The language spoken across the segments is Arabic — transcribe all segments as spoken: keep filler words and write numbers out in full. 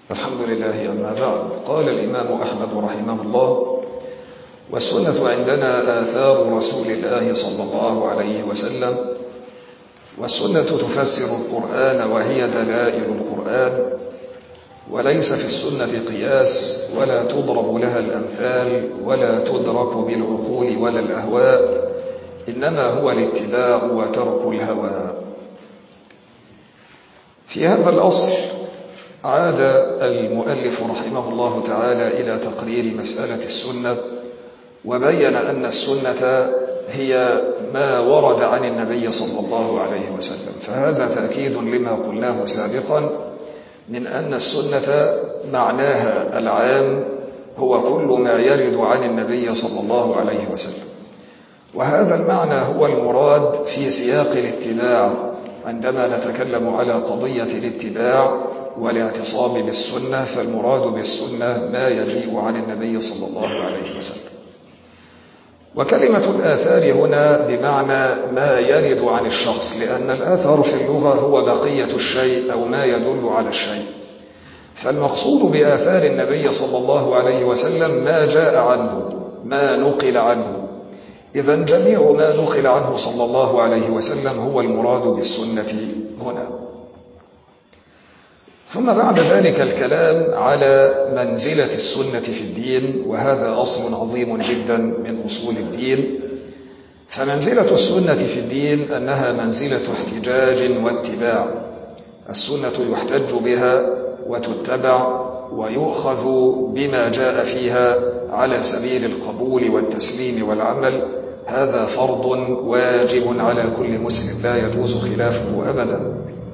الحمد لله. أما بعد، قال الإمام أحمد رحمه الله: والسنة عندنا آثار رسول الله صلى الله عليه وسلم. والسنة تفسر القرآن وهي دلائل القرآن، وليس في السنة قياس ولا تضرب لها الأمثال ولا تدرك بالعقول ولا الأهواء، إنما هو الاتباع وترك الهوى. في هذا الأصل عاد المؤلف رحمه الله تعالى إلى تقرير مسألة السنة، وبين أن السنة هي ما ورد عن النبي صلى الله عليه وسلم، فهذا تأكيد لما قلناه سابقا من أن السنة معناها العام هو كل ما يرد عن النبي صلى الله عليه وسلم، وهذا المعنى هو المراد في سياق الاتباع عندما نتكلم على قضية الاتباع والاعتصام بالسنة. فالمراد بالسنة ما يجيء عن النبي صلى الله عليه وسلم. وكلمة الآثار هنا بمعنى ما يرد عن الشخص، لأن الآثار في اللغة هو بقية الشيء أو ما يدل على الشيء، فالمقصود بآثار النبي صلى الله عليه وسلم ما جاء عنه، ما نقل عنه. إذن جميع ما نقل عنه صلى الله عليه وسلم هو المراد بالسنة هنا. ثم بعد ذلك الكلام على منزلة السنة في الدين، وهذا أصل عظيم جدا من أصول الدين. فمنزلة السنة في الدين أنها منزلة احتجاج واتباع. السنة يحتج بها وتتبع ويؤخذ بما جاء فيها على سبيل القبول والتسليم والعمل. هذا فرض واجب على كل مسلم لا يجوز خلافه أبدا.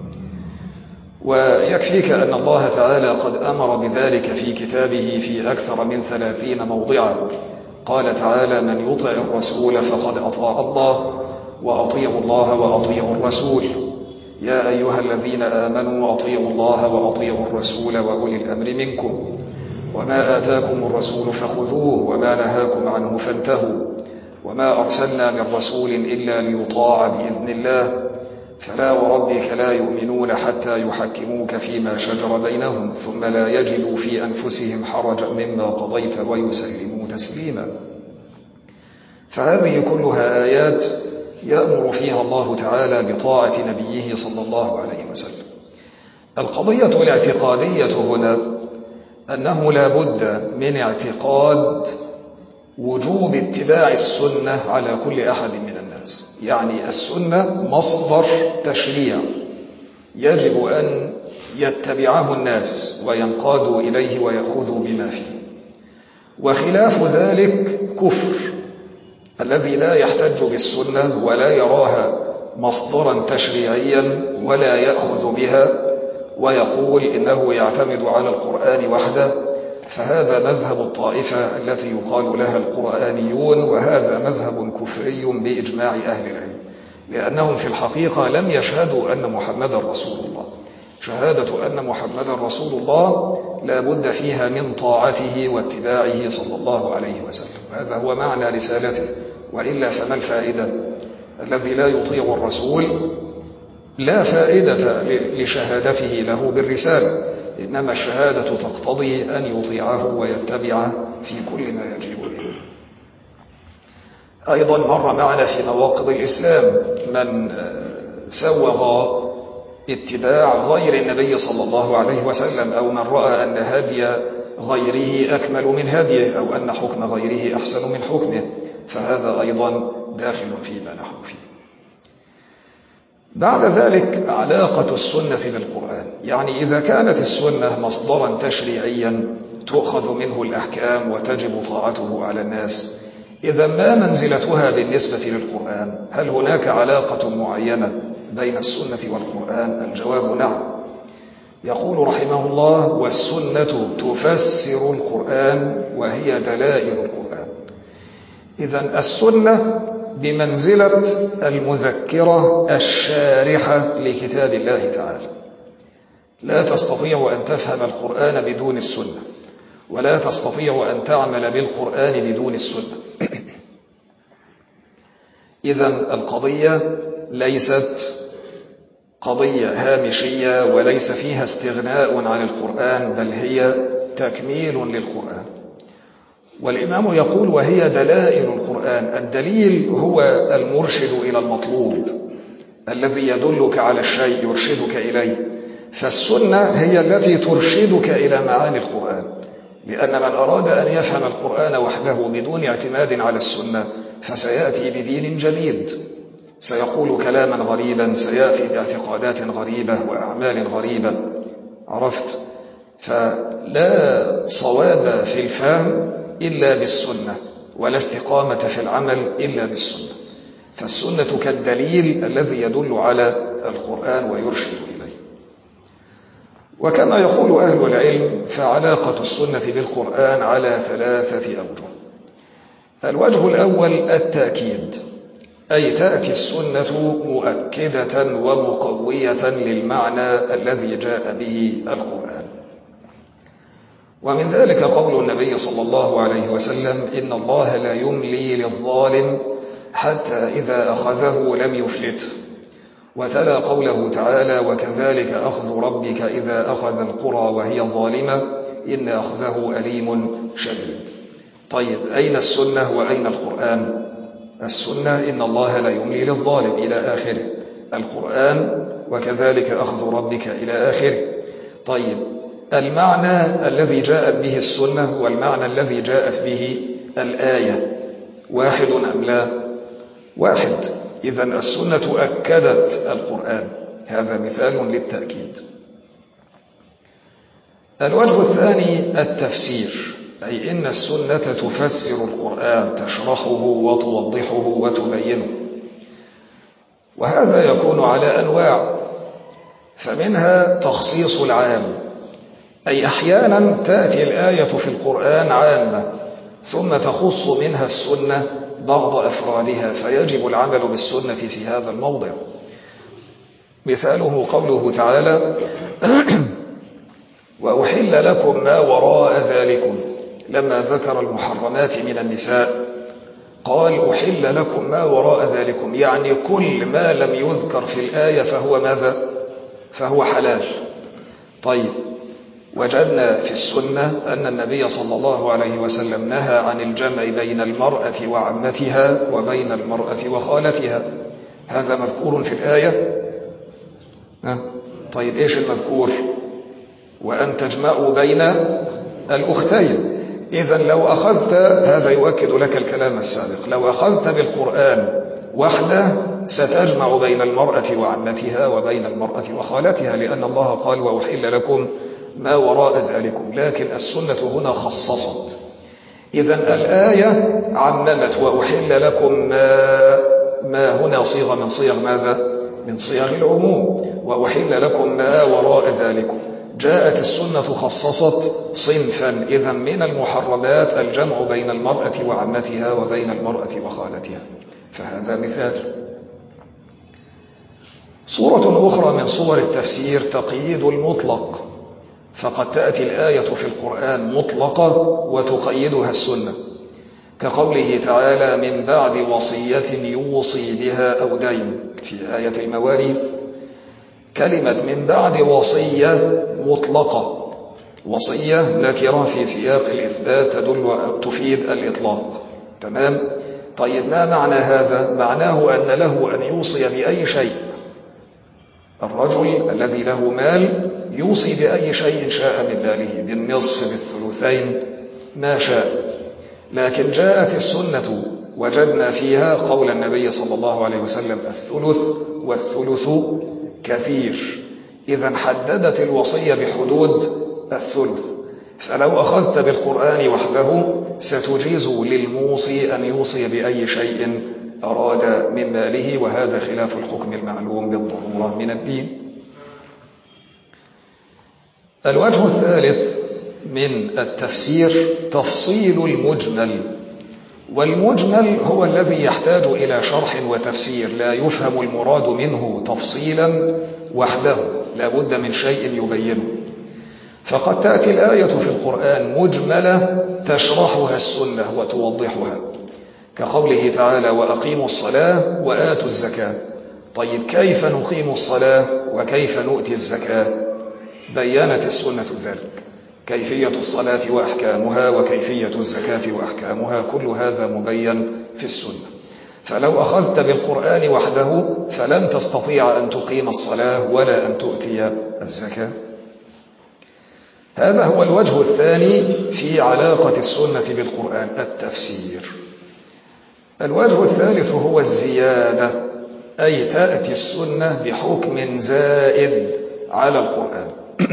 ويكفيك أن الله تعالى قد أمر بذلك في كتابه في أكثر من ثلاثين موضعا. قال تعالى: من يطع الرسول فقد أطاع الله، وأطيعوا الله وأطيعوا الرسول، يا أيها الذين آمنوا أطيعوا الله وأطيعوا الرسول وأولي الأمر منكم، وما آتاكم الرسول فخذوه وما نهاكم عنه فانتهوا، وما أرسلنا من رسول إلا ليطاع بإذن الله، فلا وربك لا يؤمنون حتى يحكموك فيما شجر بينهم ثم لا يجدوا في أنفسهم حرجا مما قضيت ويسلموا تسليما. فهذه كلها آيات يأمر فيها الله تعالى بطاعة نبيه صلى الله عليه وسلم. القضية الاعتقادية هنا أنه لا بد من اعتقاد وجوب اتباع السنة على كل أحد من الناس. يعني السنة مصدر تشريع يجب أن يتبعه الناس وينقادوا إليه ويأخذوا بما فيه، وخلاف ذلك كفر. الذي لا يحتج بالسنة ولا يراها مصدرا تشريعيا ولا يأخذ بها ويقول إنه يعتمد على القرآن وحده، فهذا مذهب الطائفة التي يقال لها القرآنيون، وهذا مذهب كفري بإجماع أهل العلم، لأنهم في الحقيقة لم يشهدوا أن محمد رسول الله. شهادة أن محمد رسول الله لا بد فيها من طاعته واتباعه صلى الله عليه وسلم. هذا هو معنى رسالته، وإلا فما الفائدة؟ الذي لا يطيع الرسول لا فائدة لشهادته له بالرسالة، إنما الشهادة تقتضي أن يطيعه ويتبعه في كل ما يجيب به. أيضا مر معنا في نواقض الإسلام من سوغ اتباع غير النبي صلى الله عليه وسلم، أو من رأى أن هدي غيره أكمل من هديه، أو أن حكم غيره أحسن من حكمه، فهذا أيضا داخل فيما نحن فيه. بعد ذلك علاقة السنة بالقرآن. يعني إذا كانت السنة مصدرا تشريعيا تؤخذ منه الأحكام وتجب طاعته على الناس، إذا ما منزلتها بالنسبة للقرآن؟ هل هناك علاقة معينة بين السنة والقرآن؟ الجواب نعم. يقول رحمه الله: والسنة تفسر القرآن وهي دلائل القرآن. إذن السنة بمنزلة المذكرة الشارحة لكتاب الله تعالى. لا تستطيع أن تفهم القرآن بدون السنة، ولا تستطيع أن تعمل بالقرآن بدون السنة. إذن القضية ليست قضية هامشية وليس فيها استغناء عن القرآن، بل هي تكميل للقرآن. والإمام يقول وهي دلائل القرآن. الدليل هو المرشد إلى المطلوب، الذي يدلك على الشيء يرشدك إليه. فالسنة هي التي ترشدك إلى معاني القرآن، لأن من أراد أن يفهم القرآن وحده بدون اعتماد على السنة فسيأتي بدين جديد، سيقول كلاما غريبا، سيأتي باعتقادات غريبة وأعمال غريبة. عرفت؟ فلا صواب في الفهم إلا بالسنة، ولا استقامة في العمل إلا بالسنة. فالسنة كالدليل الذي يدل على القرآن ويرشد إليه. وكما يقول أهل العلم فعلاقة السنة بالقرآن على ثلاثة أوجه. الوجه الأول التأكيد، أي تأتي السنة مؤكدة ومقوية للمعنى الذي جاء به القرآن. ومن ذلك قول النبي صلى الله عليه وسلم: إن الله لا يملي للظالم حتى إذا أخذه لم يفلته. وتلا قوله تعالى: وكذلك أخذ ربك إذا أخذ القرى وهي ظالمة إن أخذه أليم شديد. طيب، أين السنة وأين القرآن؟ السنة إن الله لا يملي للظالم إلى آخره، القرآن وكذلك أخذ ربك إلى آخره. طيب، المعنى الذي جاءت به السنة والمعنى الذي جاءت به الآية واحد أم لا؟ واحد. إذن السنة أكدت القرآن، هذا مثال للتأكيد. الوجه الثاني التفسير، أي إن السنة تفسر القرآن، تشرحه وتوضحه وتبينه. وهذا يكون على أنواع، فمنها تخصيص العام، أي أحيانا تأتي الآية في القرآن عامة ثم تخص منها السنة بعض أفرادها، فيجب العمل بالسنة في هذا الموضع. مثاله قوله تعالى: وأحل لكم ما وراء ذلكم، لما ذكر المحرمات من النساء قال: أحل لكم ما وراء ذلكم، يعني كل ما لم يذكر في الآية فهو ماذا؟ فهو حلال. طيب، وجدنا في السنة أن النبي صلى الله عليه وسلم نهى عن الجمع بين المرأة وعمتها وبين المرأة وخالتها، هذا مذكور في الآية. أه؟ طيب، إيش المذكور؟ وأن تجمعوا بين الأختين. إذن لو أخذت، هذا يؤكد لك الكلام السابق، لو أخذت بالقرآن وحده ستجمع بين المرأة وعمتها وبين المرأة وخالتها، لأن الله قال: وأحل لكم ما وراء ذلكم. لكن السنة هنا خصصت. إذن الآية عممت: وأحل لكم ما, ما هنا صيغة من صيغ ماذا؟ من صيغ العموم. وأحل لكم ما وراء ذلكم. جاءت السنة خصصت صنفا، إذن من المحرمات الجمع بين المرأة وعمتها وبين المرأة وخالتها، فهذا مثال. صورة أخرى من صور التفسير تقييد المطلق، فقد تأتي الآية في القرآن مطلقة وتقيدها السنة، كقوله تعالى: من بعد وصية يوصي بها أو دين، في آية المواريث. كلمة من بعد وصية مطلقة، وصية نكرة في سياق الإثبات تدل تفيد الإطلاق. تمام؟ طيب، ما معنى هذا؟ معناه أن له أن يوصي بأي شيء. الرجل الذي له مال يوصي بأي شيء شاء من ماله، بالنصف، بالثلثين، ما شاء. لكن جاءت السنة وجدنا فيها قول النبي صلى الله عليه وسلم: الثلث والثلث كثير. إذن حددت الوصية بحدود الثلث. فلو أخذت بالقرآن وحده ستجيز للموصي أن يوصي بأي شيء أراد من ماله، وهذا خلاف الحكم المعلوم بالضرورة من الدين. الوجه الثالث من التفسير تفصيل المجمل. والمجمل هو الذي يحتاج إلى شرح وتفسير، لا يفهم المراد منه تفصيلا وحده، لا بد من شيء يبينه. فقد تأتي الآية في القرآن مجملة تشرحها السنة وتوضحها، كقوله تعالى: وأقيموا الصلاة وآتوا الزكاة. طيب كيف نقيم الصلاة وكيف نؤتي الزكاة؟ بيّنت السنة ذلك، كيفية الصلاة وأحكامها وكيفية الزكاة وأحكامها، كل هذا مبين في السنة. فلو أخذت بالقرآن وحده فلن تستطيع أن تقيم الصلاة ولا أن تؤتي الزكاة. هذا هو الوجه الثاني في علاقة السنة بالقرآن، التفسير. الوجه الثالث هو الزيادة، أي تأتي السنة بحكم زائد على القرآن.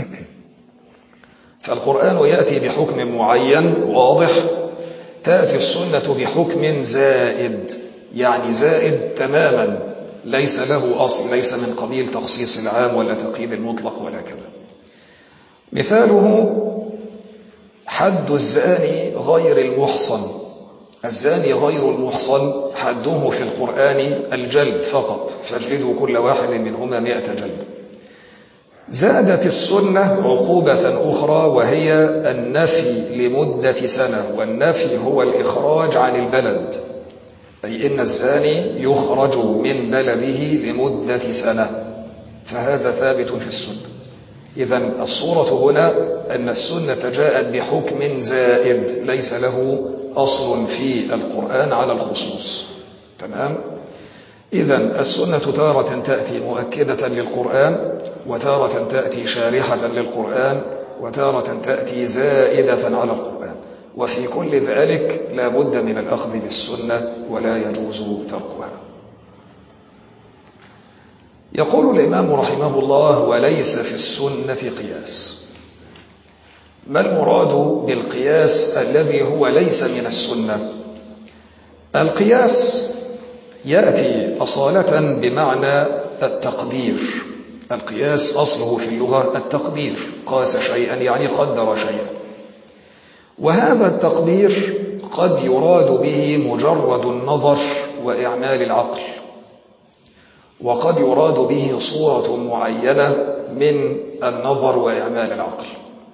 فالقرآن يأتي بحكم معين واضح، تأتي السنة بحكم زائد، يعني زائد تماما، ليس له أصل، ليس من قبيل تخصيص العام ولا تقييد المطلق ولا كذا. مثاله حد الزاني غير المحصن. الزاني غير المحصن حده في القرآن الجلد فقط، فاجلدوا كل واحد منهما مئة جلد. زادت السنة عقوبة أخرى وهي النفي لمدة سنة، والنفي هو الإخراج عن البلد، أي إن الزاني يخرج من بلده لمدة سنة، فهذا ثابت في السنة. إذن الصورة هنا أن السنة جاءت بحكم زائد ليس له أصل في القرآن على الخصوص. تمام؟ إذن السنة تارة تأتي مؤكدة للقرآن، وتارة تأتي شارحة للقرآن، وتارة تأتي زائدة على القرآن، وفي كل ذلك لا بد من الأخذ بالسنة ولا يجوز تركها. يقول الإمام رحمه الله: وليس في السنة قياس. ما المراد بالقياس الذي هو ليس من السنة؟ القياس يأتي أصالة بمعنى التقدير. القياس أصله في اللغة التقدير، قاس شيئا يعني قدر شيئا، وهذا التقدير قد يراد به مجرد النظر وإعمال العقل، وقد يراد به صورة معينة من النظر وإعمال العقل.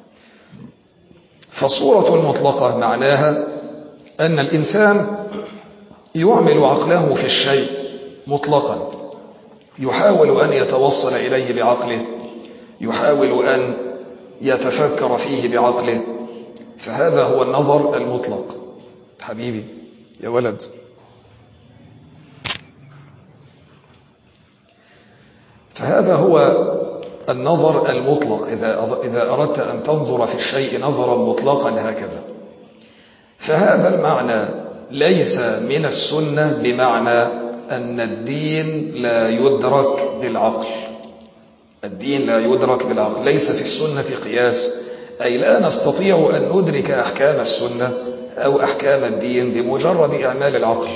فالصورة المطلقة معناها أن الإنسان يعمل عقله في الشيء مطلقا، يحاول أن يتوصل إليه بعقله، يحاول أن يتفكر فيه بعقله، فهذا هو النظر المطلق. حبيبي يا ولد، فهذا هو النظر المطلق، إذا إذا أردت أن تنظر في الشيء نظرا مطلقا هكذا. فهذا المعنى ليس من السنة، بمعنى أن الدين لا يدرك بالعقل. الدين لا يدرك بالعقل، ليس في السنة قياس، أي لا نستطيع أن ندرك أحكام السنة أو أحكام الدين بمجرد إعمال العقل.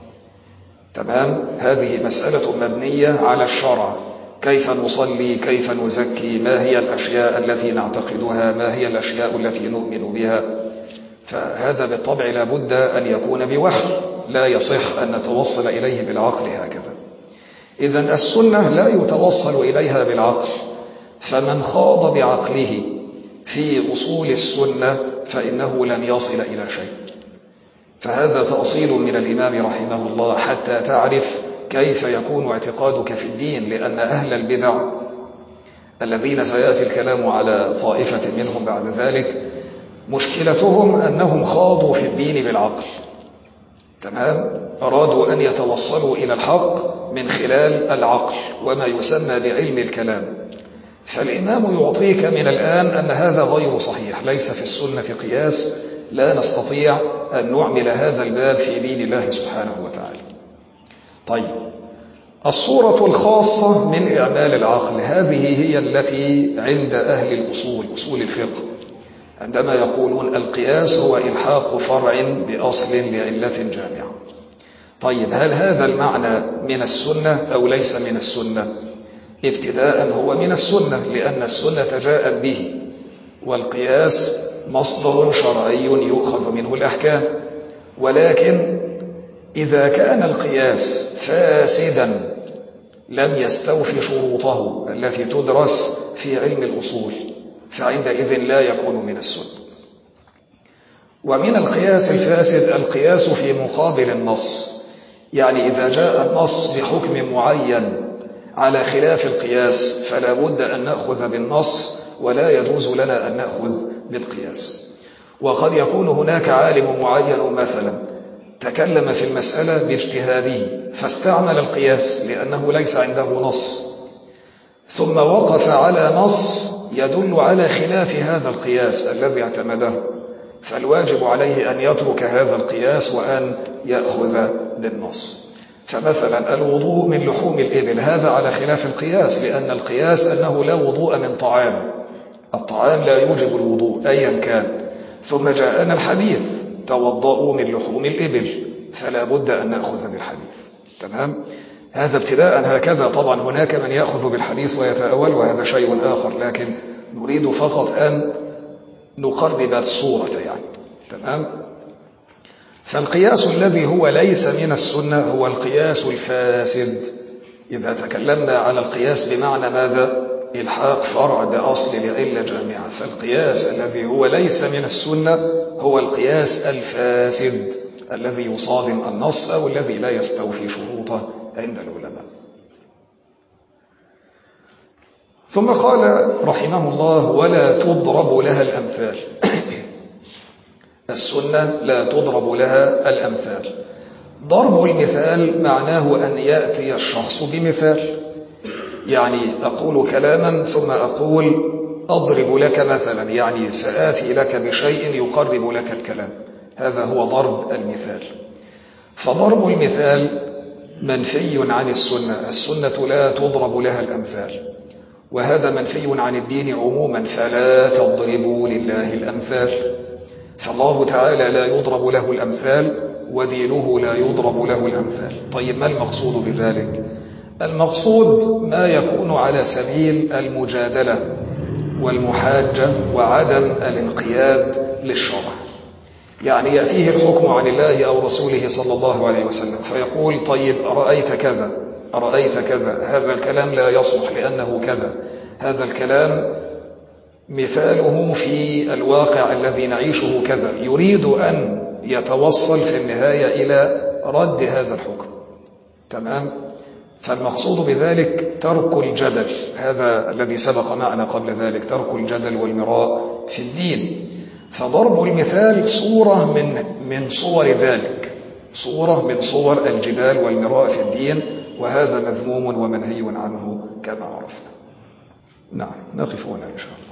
تمام؟ هذه مسألة مبنية على الشرع، كيف نصلي، كيف نزكي، ما هي الأشياء التي نعتقدها، ما هي الأشياء التي نؤمن بها. فهذا بالطبع لا بد أن يكون بوحي، لا يصح أن نتوصل إليه بالعقل هكذا. إذن السنة لا يتوصل إليها بالعقل، فمن خاض بعقله في أصول السنة فإنه لن يصل إلى شيء. فهذا تأصيل من الإمام رحمه الله حتى تعرف كيف يكون اعتقادك في الدين، لأن أهل البدع الذين سيأتي الكلام على طائفة منهم بعد ذلك مشكلتهم أنهم خاضوا في الدين بالعقل. تمام؟ أرادوا أن يتوصلوا إلى الحق من خلال العقل وما يسمى بعلم الكلام. فالإمام يعطيك من الآن أن هذا غير صحيح، ليس في السنة قياس، لا نستطيع أن نعمل هذا الباب في دين الله سبحانه وتعالى. طيب، الصورة الخاصة من إعمال العقل هذه هي التي عند أهل الأصول، أصول الفقه، عندما يقولون القياس هو إلحاق فرع بأصل لعلة جامعة. طيب، هل هذا المعنى من السنة أو ليس من السنة؟ ابتداء هو من السنة، لأن السنة جاءت به، والقياس مصدر شرعي يؤخذ منه الأحكام. ولكن إذا كان القياس فاسدا لم يستوفي شروطه التي تدرس في علم الأصول، فعندئذ لا يكون من السنة. ومن القياس الفاسد القياس في مقابل النص، يعني إذا جاء النص بحكم معين على خلاف القياس فلا بد أن نأخذ بالنص ولا يجوز لنا أن نأخذ بالقياس. وقد يكون هناك عالم معين مثلا تكلم في المسألة باجتهاده فاستعمل القياس لأنه ليس عنده نص، ثم وقف على نص يدل على خلاف هذا القياس الذي اعتمده، فالواجب عليه أن يترك هذا القياس وأن يأخذ بالنص. فمثلا الوضوء من لحوم الإبل هذا على خلاف القياس، لأن القياس أنه لا وضوء من طعام، الطعام لا يوجب الوضوء أيا كان، ثم جاءنا الحديث توضؤوا من لحوم الإبل، فلا بد أن نأخذ بالحديث. تمام؟ هذا ابتداء هكذا. طبعا هناك من يأخذ بالحديث ويتأول وهذا شيء آخر، لكن نريد فقط أن نقرب الصورة يعني. تمام؟ فالقياس الذي هو ليس من السنة هو القياس الفاسد. إذا تكلمنا على القياس بمعنى ماذا؟ إلحاق فرع بأصل لعلة جامعة، فالقياس الذي هو ليس من السنة هو القياس الفاسد الذي يصادم النص أو الذي لا يستوفي شروطه عند العلماء. ثم قال رحمه الله: ولا تضرب لها الأمثال. السنة لا تضرب لها الأمثال. ضرب المثال معناه أن يأتي الشخص بمثال، يعني أقول كلاما ثم أقول أضرب لك مثلا، يعني سآتي لك بشيء يقرب لك الكلام، هذا هو ضرب المثال. فضرب المثال منفي عن السنة، السنة لا تضرب لها الأمثال، وهذا منفي عن الدين عموما، فلا تضربوا لله الأمثال. فالله تعالى لا يضرب له الأمثال ودينه لا يضرب له الأمثال. طيب ما المقصود بذلك؟ المقصود ما يكون على سبيل المجادلة والمحاجة وعدم الانقياد للشرع، يعني يأتيه الحكم عن الله أو رسوله صلى الله عليه وسلم فيقول: طيب أرأيت كذا أرأيت كذا، هذا الكلام لا يصلح لأنه كذا، هذا الكلام مثاله في الواقع الذي نعيشه كذا، يريد أن يتوصل في النهاية إلى رد هذا الحكم. تمام؟ فالمقصود بذلك ترك الجدل، هذا الذي سبق معنا قبل ذلك، ترك الجدل والمراء في الدين. فضرب المثال صورة من من صور ذلك، صورة من صور الجدال والمراء في الدين، وهذا مذموم ومنهي عنه كما عرفنا. نعم، نقف هنا إن شاء الله.